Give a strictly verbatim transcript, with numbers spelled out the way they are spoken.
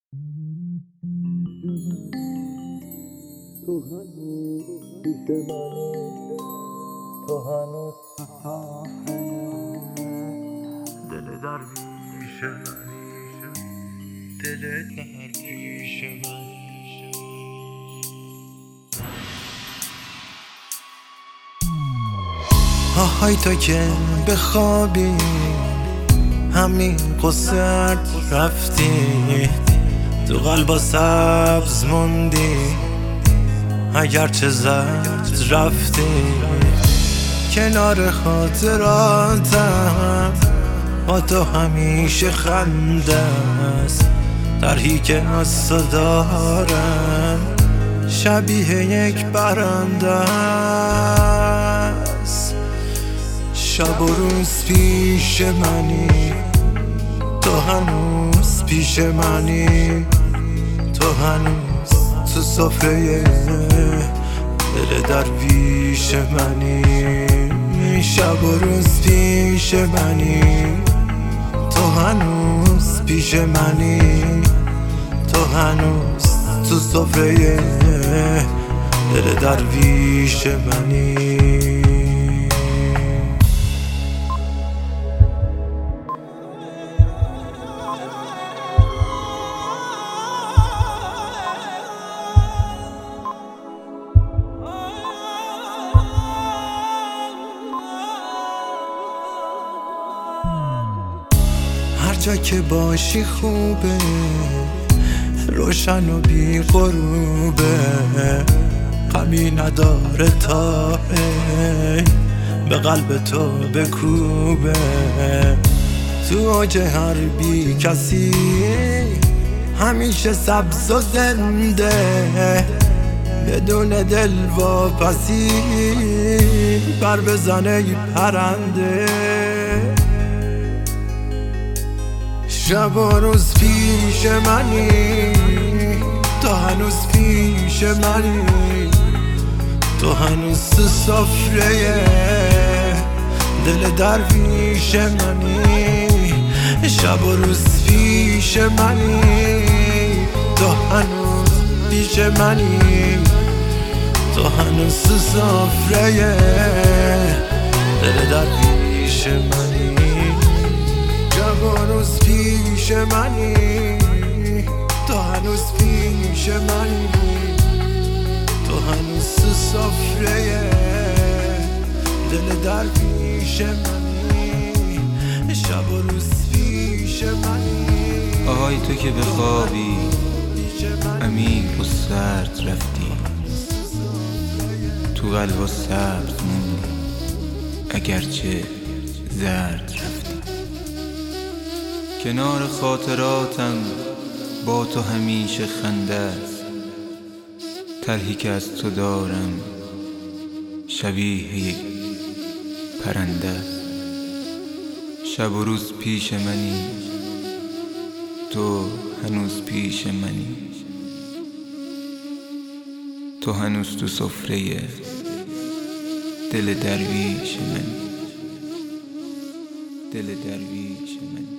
تو هنوز پیش منی، تو هنوز دل درویش منی، دل درویش منی. آهای تو که بخوابی همین قصد رفتی، تو قلبا سبز موندی اگرچه زرد رفتی. کنار خاطراتم با تو همیشه خنده است، طرحی که از تو دارم شبیه یک برنده است. شب و روز پیش منی، تو هنوز پیش منی، تو هنوز تو سفره دل درویش منی. شب و روز پیش منی، تو هنوز پیش منی، تو هنوز تو سفره دل درویش منی. هر جا که باشی خوبه، روشن و بی غروبه، غمی نداره تا ای به قلب تو بکوبه. تو اوج هر بی کسی همیشه سبز و زنده، بدون دل واپسی بر بزنه پرنده. شب و روز پیش منی، تو هنوز پیش منی، تو هنوز تو سفره دل درویش منی. شب و روز پیش منی، تو هنوز پیش منی، تو هنوز تو سفره دل درویش منی. شب و روز پیش منی، تو هنوز پیش منی، تو هنوز تو سفره دل درویش منی. شب و روز پیش منی. آهای تو که بخوابی عمیق و سرد رفتی، تو قلبا سبز موندی اگرچه زرد رفتی. کنار خاطراتم با تو همیشه خنده است، طرحی که از تو دارم شبیه یک پرنده است. شب و روز پیش منی، تو هنوز پیش منی، تو هنوز تو سفره دل درویش منی، دل درویش منی.